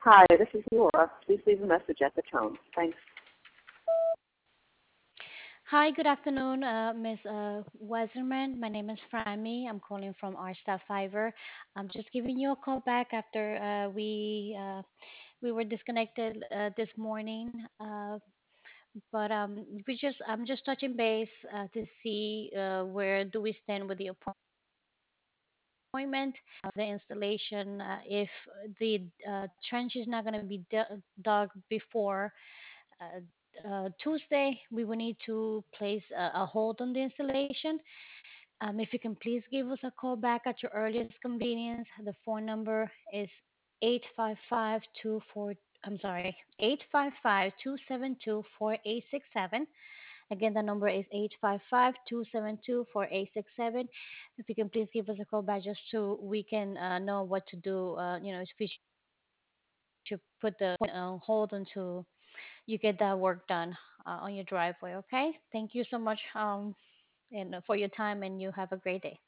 Hi, this is Laura. Please leave a message at the tone. Thanks. Hi, good afternoon, Ms. Weserman. My name is Frammy. I'm calling from our staff Fiverr. I'm just giving you a call back after we were disconnected this morning. But we just I'm just touching base to see where do we stand with the appointment, the installation. If the trench is not going to be dug before uh, Tuesday, we will need to place a hold on the installation. If you can please give us a call back at your earliest convenience. The phone number is 855 I'm sorry, 855-272-4867. Again, the number is 855-272-4867. If you can please give us a call back just so we can know what to do, if we should put the hold until you get that work done on your driveway, okay? Thank you so much and for your time, and you have a great day.